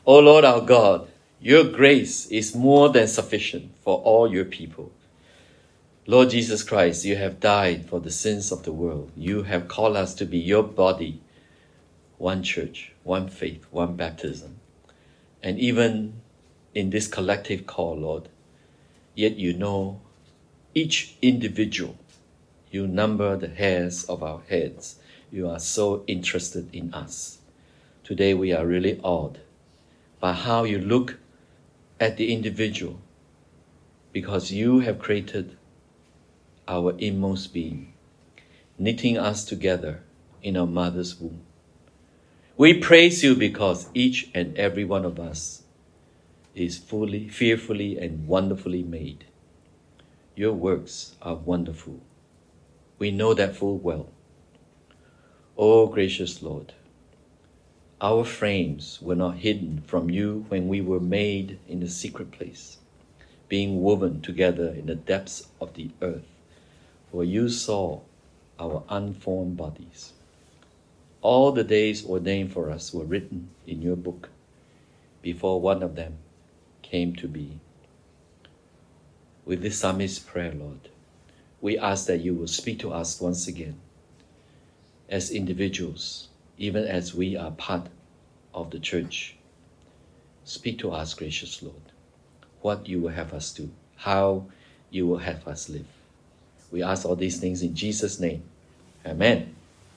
O Lord our God, your grace is more than sufficient for all your people. Lord Jesus Christ, you have died for the sins of the world. You have called us to be your body, one church, one faith, one baptism. And even in this collective call, Lord, yet you know each individual. You number the hairs of our heads. You are so interested in us. Today we are really awed by how you look at the individual, because you have created our inmost being, knitting us together in our mother's womb. We praise you because each and every one of us is fully, fearfully, and wonderfully made. Your works are wonderful. We know that full well. O gracious Lord, our frames were not hidden from you when we were made in the secret place, being woven together in the depths of the earth, for you saw our unformed bodies. All the days ordained for us were written in your book before one of them came to be. With this psalmist's prayer, Lord, we ask that you will speak to us once again as individuals, even as we are part of the church. Speak to us, gracious Lord, what you will have us do, how you will have us live. We ask all these things in Jesus' name. Amen.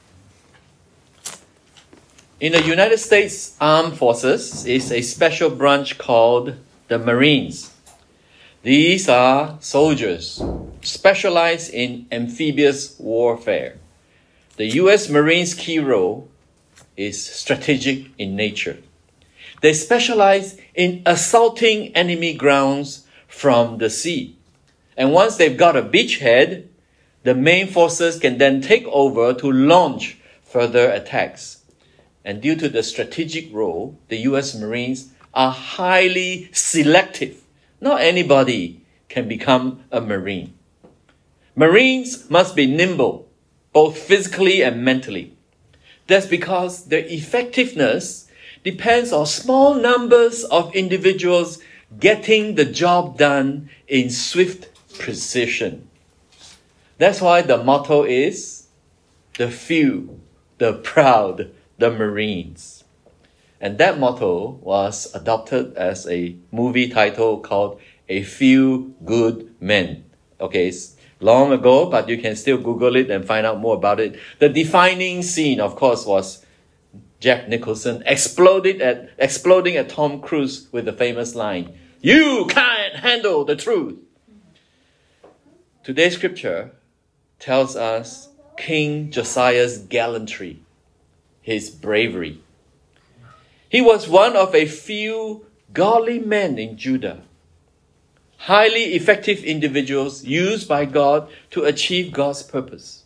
In the United States Armed Forces is a special branch called the Marines. These are soldiers specialized in amphibious warfare. The U.S. Marines' key role is strategic in nature. They specialize in assaulting enemy grounds from the sea. And once they've got a beachhead, the main forces can then take over to launch further attacks. And due to the strategic role, the U.S. Marines are highly selective. Not anybody can become a Marine. Marines must be nimble, both physically and mentally. That's because their effectiveness depends on small numbers of individuals getting the job done in swift precision. That's why the motto is, the few, the proud, the Marines. And that motto was adopted as a movie title called A Few Good Men. Okay, it's long ago, but you can still Google it and find out more about it. The defining scene, of course, was Jack Nicholson exploding at Tom Cruise with the famous line, "You can't handle the truth." Today's scripture tells us King Josiah's gallantry, his bravery. He was one of a few godly men in Judah, highly effective individuals used by God to achieve God's purpose.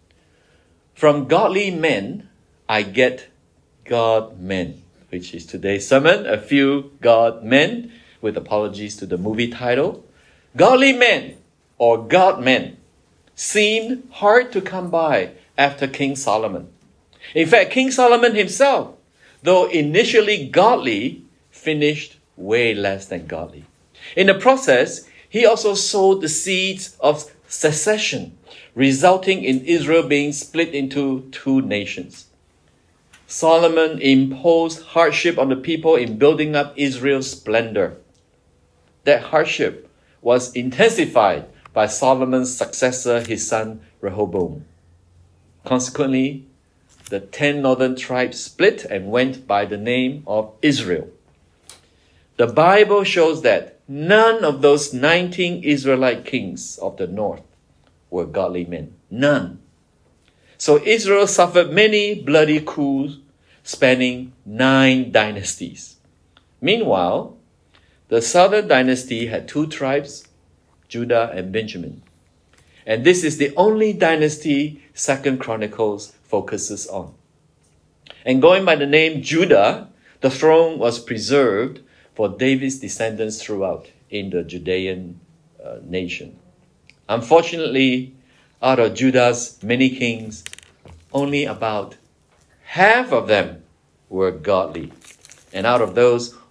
From godly men, I get God men, which is today's sermon, A Few God Men, with apologies to the movie title. Godly men, or God men, seemed hard to come by after King Solomon. In fact, King Solomon himself, though initially godly, finished way less than godly. In the process, he also sowed the seeds of secession, resulting in Israel being split into two nations. Solomon imposed hardship on the people in building up Israel's splendor. That hardship was intensified by Solomon's successor, his son Rehoboam. Consequently, the 10 northern tribes split and went by the name of Israel. The Bible shows that none of those 19 Israelite kings of the north were godly men. None. So Israel suffered many bloody coups spanning 9 dynasties. Meanwhile, the southern dynasty had 2 tribes, Judah and Benjamin. And this is the only dynasty 2 Chronicles focuses on. And going by the name Judah, the throne was preserved for David's descendants throughout in the Judean nation. Unfortunately, out of Judah's many kings, only about half of them were godly. And out of those,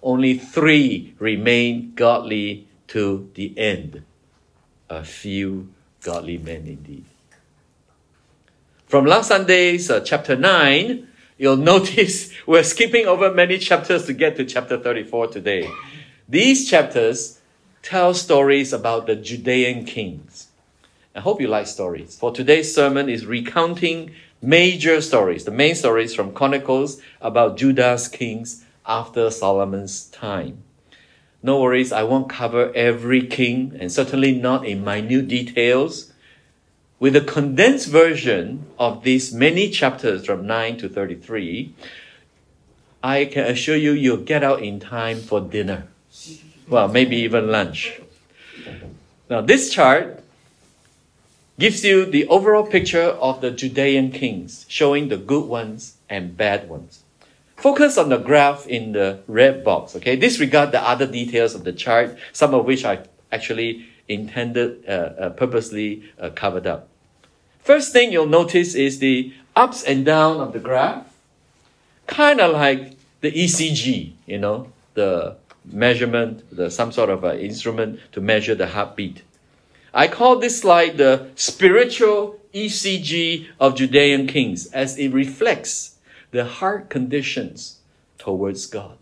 only 3 remain godly to the end. A few godly men indeed. From last Sunday's chapter 9, you'll notice we're skipping over many chapters to get to chapter 34 today. These chapters tell stories about the Judean kings. I hope you like stories. For today's sermon is recounting major stories, the main stories from Chronicles about Judah's kings after Solomon's time. No worries, I won't cover every king, and certainly not in minute details. With a condensed version of these many chapters from 9 to 33, I can assure you you'll get out in time for dinner. Well, maybe even lunch. Now, this chart gives you the overall picture of the Judean kings, showing the good ones and bad ones. Focus on the graph in the red box, okay? Disregard the other details of the chart, some of which I actually purposely covered up. First thing you'll notice is the ups and downs of the graph, kind of like the ECG, the measurement, some sort of instrument to measure the heartbeat. I call this slide the spiritual ECG of Judean kings, as it reflects the heart conditions towards God.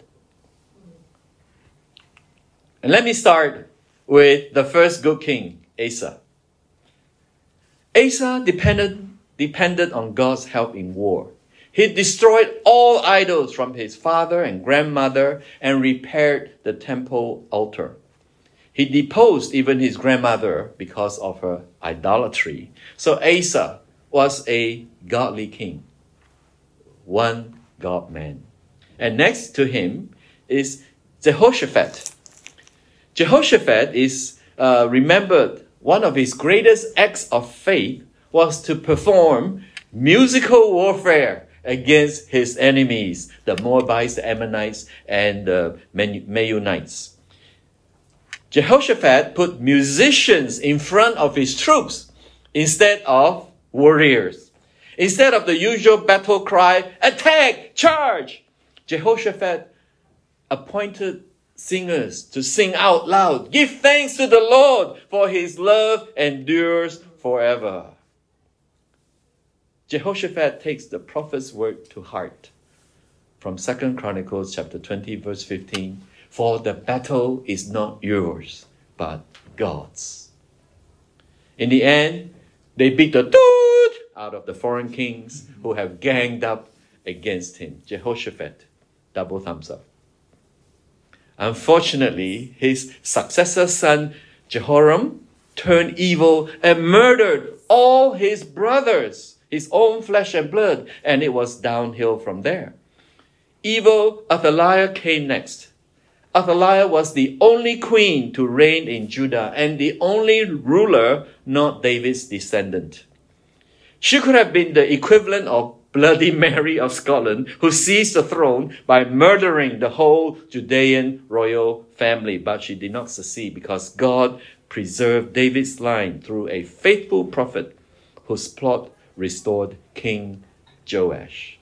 And let me start with the first good king, Asa. Asa depended on God's help in war. He destroyed all idols from his father and grandmother and repaired the temple altar. He deposed even his grandmother because of her idolatry. So Asa was a godly king, one God man. And next to him is Jehoshaphat. Jehoshaphat is remembered. One of his greatest acts of faith was to perform musical warfare against his enemies, the Moabites, the Ammonites, and the Meunites. Jehoshaphat put musicians in front of his troops instead of warriors. Instead of the usual battle cry, attack, charge, Jehoshaphat appointed singers to sing out loud, give thanks to the Lord, for his love endures forever. Jehoshaphat takes the prophet's word to heart from 2 Chronicles chapter 20, verse 15. For the battle is not yours, but God's. In the end, they beat the toot out of the foreign kings who have ganged up against him. Jehoshaphat, double thumbs up. Unfortunately, his successor son Jehoram turned evil and murdered all his brothers, his own flesh and blood, and it was downhill from there. Evil Athaliah came next. Athaliah was the only queen to reign in Judah and the only ruler not David's descendant. She could have been the equivalent of Bloody Mary of Scotland, who seized the throne by murdering the whole Judean royal family. But she did not succeed because God preserved David's line through a faithful prophet whose plot restored King Joash.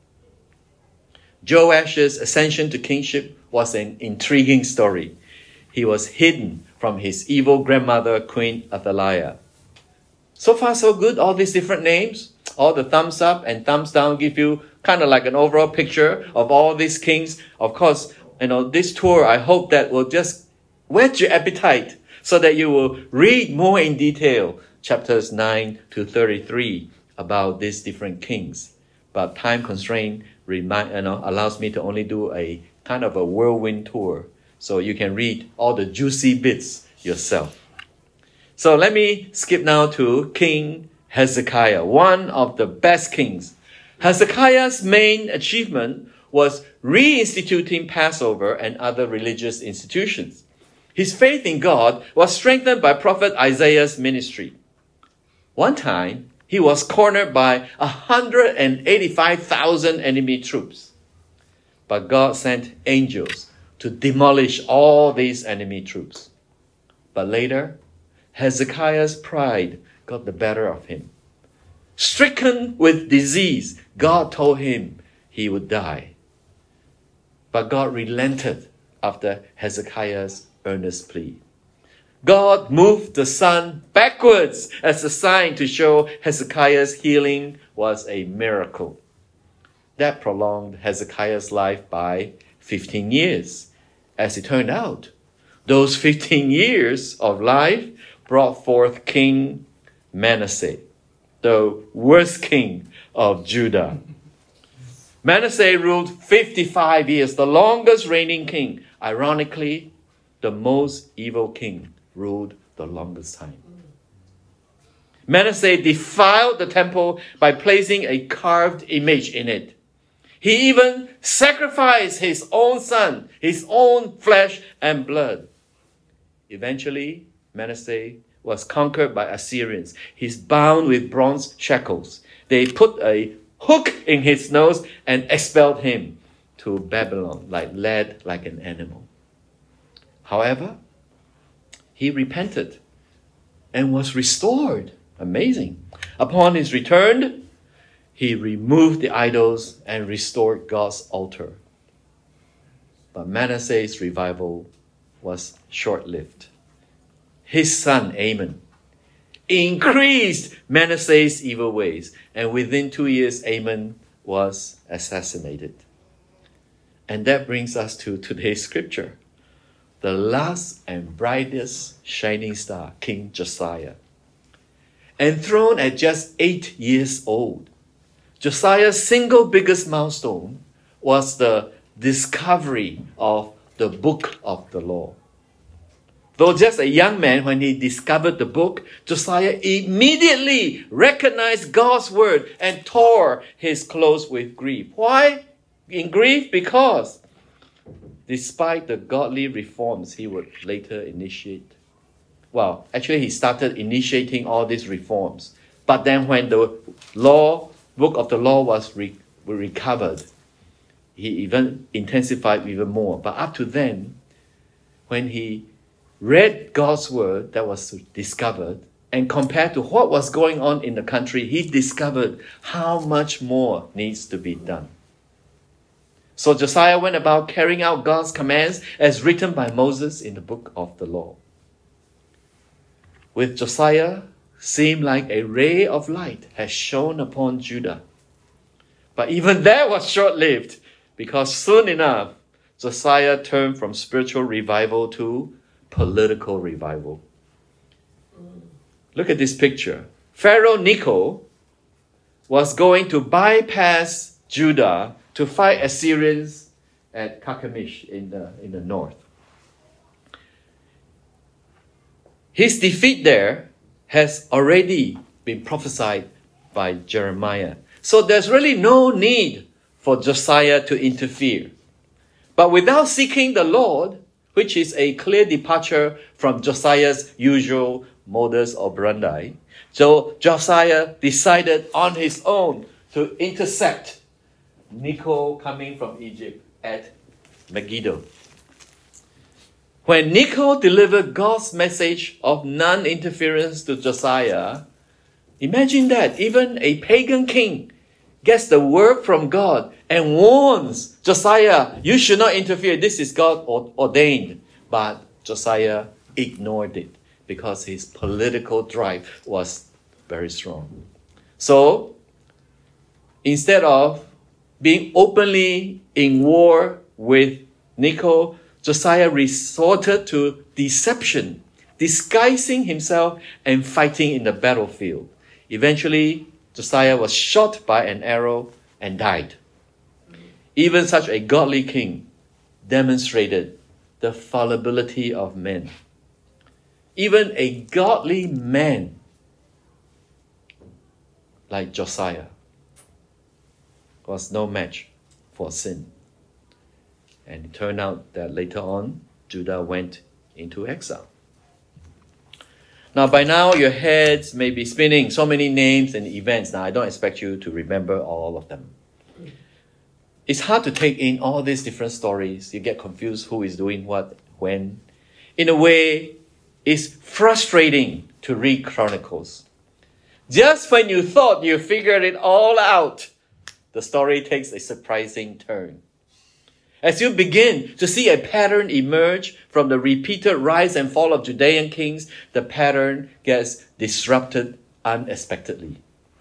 Joash's ascension to kingship was an intriguing story. He was hidden from his evil grandmother, Queen Athaliah. So far, so good. All these different names, all the thumbs up and thumbs down give you kind of like an overall picture of all these kings. Of course, this tour, I hope that will just whet your appetite so that you will read more in detail chapters 9 to 33 about these different kings. But time constraint allows me to only do a kind of a whirlwind tour, so you can read all the juicy bits yourself. So let me skip now to King Hezekiah, one of the best kings. Hezekiah's main achievement was reinstituting Passover and other religious institutions. His faith in God was strengthened by Prophet Isaiah's ministry. One time, he was cornered by 185,000 enemy troops. But God sent angels to demolish all these enemy troops. But later, Hezekiah's pride got the better of him. Stricken with disease, God told him he would die. But God relented after Hezekiah's earnest plea. God moved the sun backwards as a sign to show Hezekiah's healing was a miracle. That prolonged Hezekiah's life by 15 years. As it turned out, those 15 years of life brought forth King Manasseh, the worst king of Judah. Manasseh ruled 55 years, the longest reigning king. Ironically, the most evil king ruled the longest time. Manasseh defiled the temple by placing a carved image in it. He even sacrificed his own son, his own flesh and blood. Eventually, Manasseh was conquered by Assyrians. He's bound with bronze shackles. They put a hook in his nose and expelled him to Babylon, led like an animal. However, he repented and was restored. Amazing. Upon his return, he removed the idols and restored God's altar. But Manasseh's revival was short-lived. His son Amon increased Manasseh's evil ways, and within 2 years, Amon was assassinated. And that brings us to today's scripture. The last and brightest shining star, King Josiah. Enthroned at just 8 years old, Josiah's single biggest milestone was the discovery of the book of the law. Though just a young man, when he discovered the book, Josiah immediately recognized God's word and tore his clothes with grief. Why? In grief? Because despite the godly reforms he would later initiate, he started initiating all these reforms. But then when the book of the law was recovered, he even intensified even more. But up to then, when he read God's word that was discovered and compared to what was going on in the country, he discovered how much more needs to be done. So Josiah went about carrying out God's commands as written by Moses in the book of the law. With Josiah, seemed like a ray of light has shone upon Judah. But even that was short-lived, because soon enough, Josiah turned from spiritual revival to political revival. Look at this picture. Pharaoh Necho was going to bypass Judah to fight Assyrians at Carchemish in the north. His defeat there has already been prophesied by Jeremiah. So there's really no need for Josiah to interfere. But without seeking the Lord, which is a clear departure from Josiah's usual modus operandi, so Josiah decided on his own to intercept Necho coming from Egypt at Megiddo. When Necho delivered God's message of non-interference to Josiah, imagine that even a pagan king gets the word from God and warns Josiah, you should not interfere. This is God ordained. But Josiah ignored it because his political drive was very strong. So instead of being openly in war with Necho, Josiah resorted to deception, disguising himself and fighting in the battlefield. Eventually, Josiah was shot by an arrow and died. Even such a godly king demonstrated the fallibility of men. Even a godly man like Josiah was no match for sin. And it turned out that later on, Judah went into exile. Now, by now, your heads may be spinning. So many names and events. Now, I don't expect you to remember all of them. It's hard to take in all these different stories. You get confused who is doing what, when. In a way, it's frustrating to read Chronicles. Just when you thought you figured it all out, the story takes a surprising turn. As you begin to see a pattern emerge from the repeated rise and fall of Judean kings, the pattern gets disrupted unexpectedly.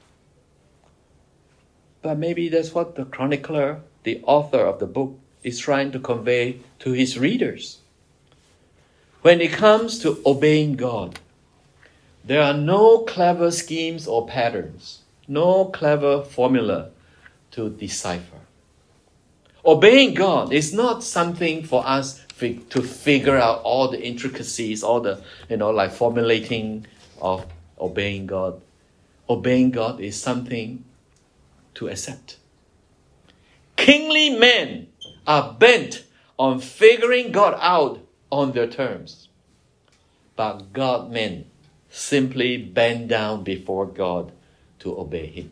But maybe that's what the chronicler, the author of the book, is trying to convey to his readers. When it comes to obeying God, there are no clever schemes or patterns, no clever formula to decipher. Obeying God is not something for us to figure out all the intricacies, all the, like formulating of obeying God. Obeying God is something to accept. Kingly men are bent on figuring God out on their terms. But God men simply bend down before God to obey Him.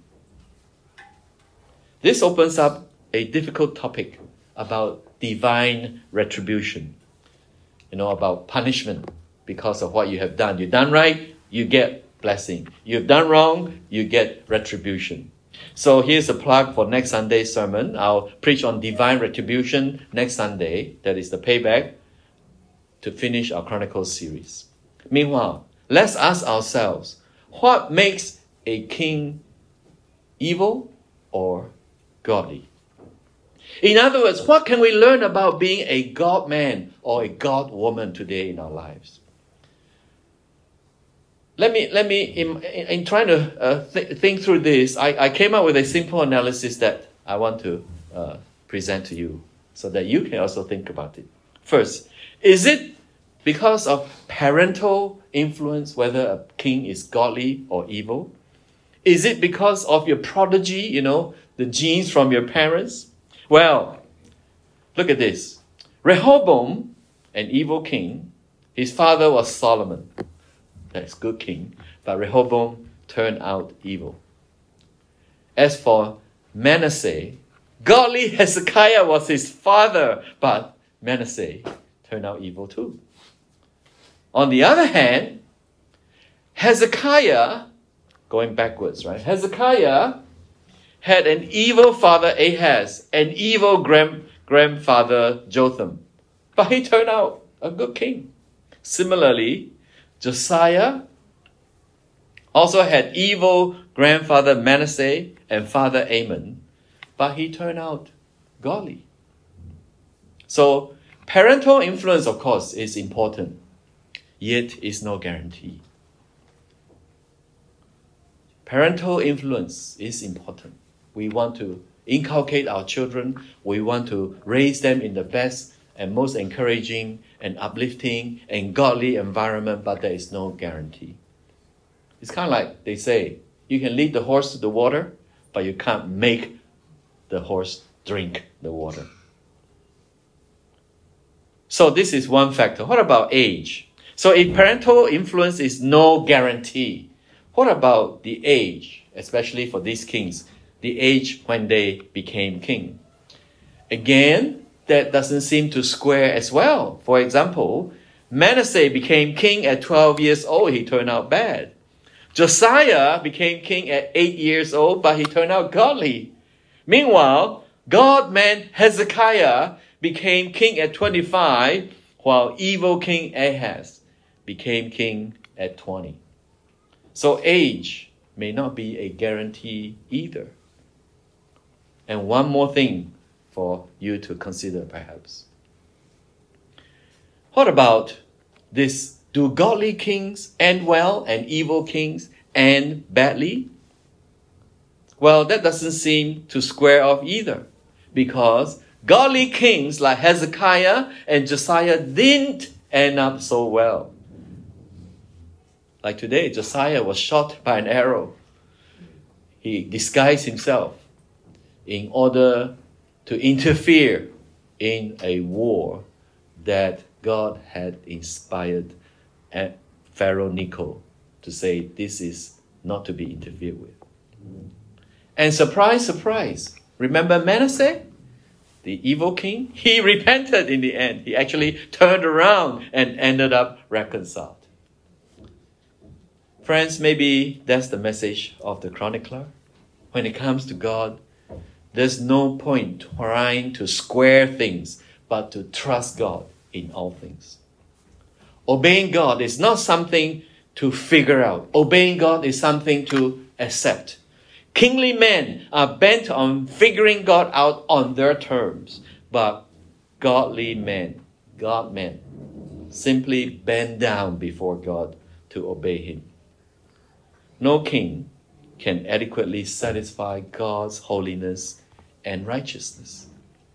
This opens up a difficult topic about divine retribution. About punishment because of what you have done. You've done right, you get blessing. You've done wrong, you get retribution. So here's a plug for next Sunday's sermon. I'll preach on divine retribution next Sunday. That is the payback to finish our Chronicles series. Meanwhile, let's ask ourselves, what makes a king evil or godly? In other words, what can we learn about being a God man or a God woman today in our lives? Let me in trying to think through this, I came up with a simple analysis that I want to present to you so that you can also think about it. First, is it because of parental influence whether a king is godly or evil? Is it because of your prodigy, the genes from your parents? Well, look at this. Rehoboam, an evil king, his father was Solomon. That's good king. But Rehoboam turned out evil. As for Manasseh, godly Hezekiah was his father, but Manasseh turned out evil too. On the other hand, Hezekiah, going backwards, right? Hezekiah had an evil father Ahaz, an evil grandfather Jotham. But he turned out a good king. Similarly, Josiah also had evil grandfather Manasseh and father Amon, but he turned out godly. So parental influence, of course, is important, yet is no guarantee. Parental influence is important. We want to inculcate our children. We want to raise them in the best and most encouraging and uplifting and godly environment, but there is no guarantee. It's kind of like they say, you can lead the horse to the water, but you can't make the horse drink the water. So this is one factor. What about age? So if parental influence is no guarantee, what about the age, especially for these kings, the age when they became king? Again, that doesn't seem to square as well. For example, Manasseh became king at 12 years old. He turned out bad. Josiah became king at 8 years old, but he turned out godly. Meanwhile, God-man Hezekiah became king at 25, while evil king Ahaz became king at 20. So age may not be a guarantee either. And one more thing for you to consider, perhaps. What about this? Do godly kings end well and evil kings end badly? Well, that doesn't seem to square off either, because godly kings like Hezekiah and Josiah didn't end up so well. Like today, Josiah was shot by an arrow. He disguised himself in order to interfere in a war that God had inspired Pharaoh Necho to say this is not to be interfered with. And surprise, surprise, remember Manasseh, the evil king? He repented in the end. He actually turned around and ended up reconciled. Friends, maybe that's the message of the chronicler. When it comes to God, There's no point trying to square things, but to trust God in all things. Obeying God is not something to figure out. Obeying God is something to accept. Kingly men are bent on figuring God out on their terms, but godly men, God-men, simply bend down before God to obey Him. No king can adequately satisfy God's holiness and righteousness.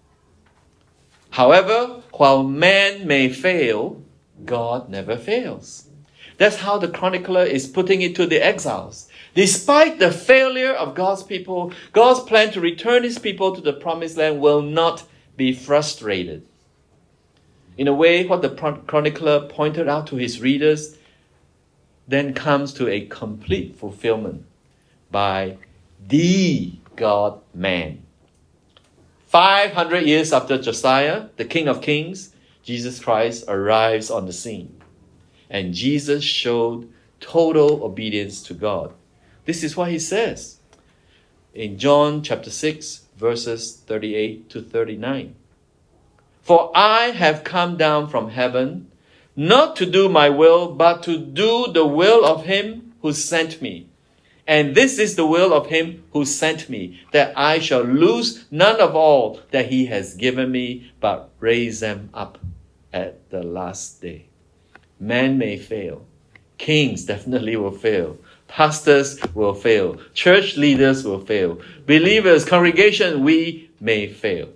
However, while man may fail, God never fails. That's how the chronicler is putting it to the exiles. Despite the failure of God's people, God's plan to return His people to the promised land will not be frustrated. In a way, what the chronicler pointed out to his readers then comes to a complete fulfillment by the God-man. 500 years after Josiah, the King of Kings, Jesus Christ arrives on the scene. And Jesus showed total obedience to God. This is what He says in John chapter 6, verses 38 to 39. For I have come down from heaven, not to do my will, but to do the will of Him who sent me. And this is the will of Him who sent me, that I shall lose none of all that He has given me, but raise them up at the last day. Man may fail. Kings definitely will fail. Pastors will fail. Church leaders will fail. Believers, congregation, we may fail.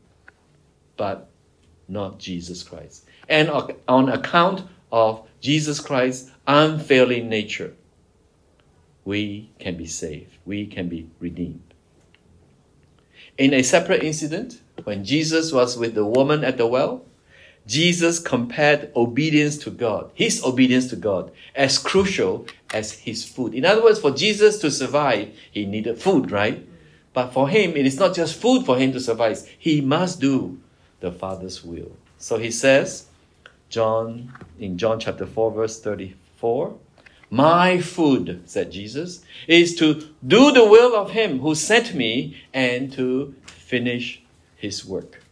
But not Jesus Christ. And on account of Jesus Christ's unfailing nature, we can be saved. We can be redeemed. In a separate incident, when Jesus was with the woman at the well, Jesus compared obedience to God, His obedience to God, as crucial as His food. In other words, for Jesus to survive, He needed food, right? But for Him, it is not just food for Him to survive. He must do the Father's will. So He says, in John chapter 4, verse 34, my food, said Jesus, is to do the will of Him who sent me and to finish His work.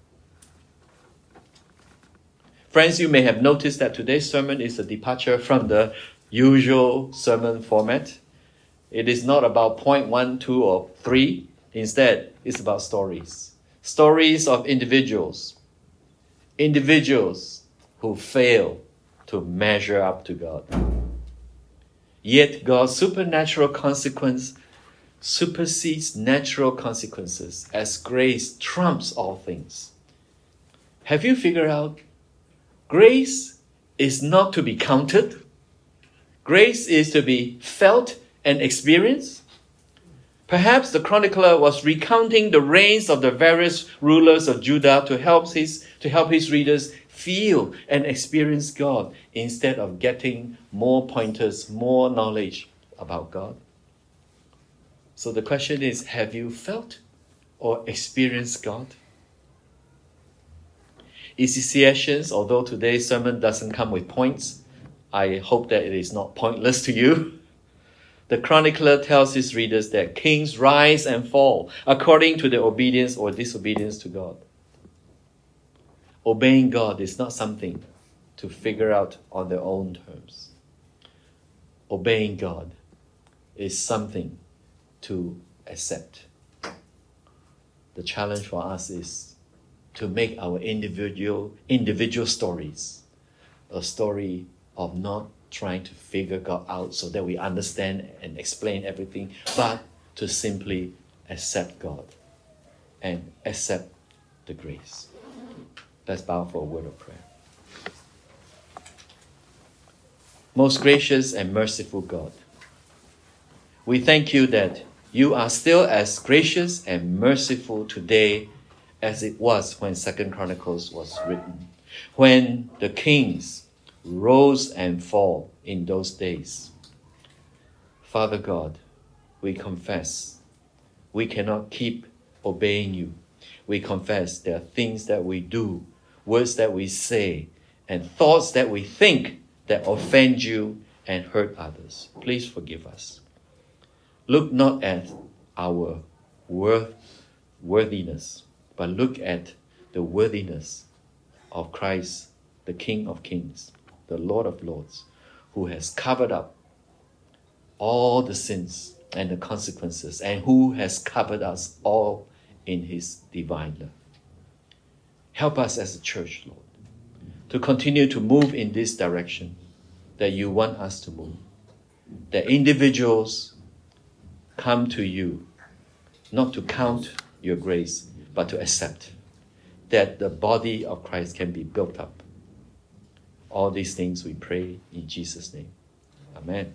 Friends, you may have noticed that today's sermon is a departure from the usual sermon format. It is not about point 1, 2, or 3. Instead, it's about stories. Stories of individuals. Individuals who fail to measure up to God. Yet God's supernatural consequence supersedes natural consequences as grace trumps all things. Have you figured out? Grace is not to be counted. Grace is to be felt and experienced. Perhaps the chronicler was recounting the reigns of the various rulers of Judah to help his readers feel and experience God instead of getting more pointers, more knowledge about God. So the question is, have you felt or experienced God? ECCians, although today's sermon doesn't come with points, I hope that it is not pointless to you. The chronicler tells his readers that kings rise and fall according to their obedience or disobedience to God. Obeying God is not something to figure out on their own terms. Obeying God is something to accept. The challenge for us is to make our individual stories a story of not trying to figure God out so that we understand and explain everything, but to simply accept God and accept the grace. Let's bow for a word of prayer. Most gracious and merciful God, we thank you that you are still as gracious and merciful today as it was when 2 Chronicles was written, when the kings rose and fall in those days. Father God, we confess we cannot keep obeying you. We confess there are things that we do, words that we say, and thoughts that we think that offend you and hurt others. Please forgive us. Look not at our worth worthiness, but look at the worthiness of Christ, the King of Kings, the Lord of Lords, who has covered up all the sins and the consequences, and who has covered us all in his divine love. Help us as a church, Lord, to continue to move in this direction that you want us to move. That individuals come to you, not to count your grace, but to accept that the body of Christ can be built up. All these things we pray in Jesus' name. Amen.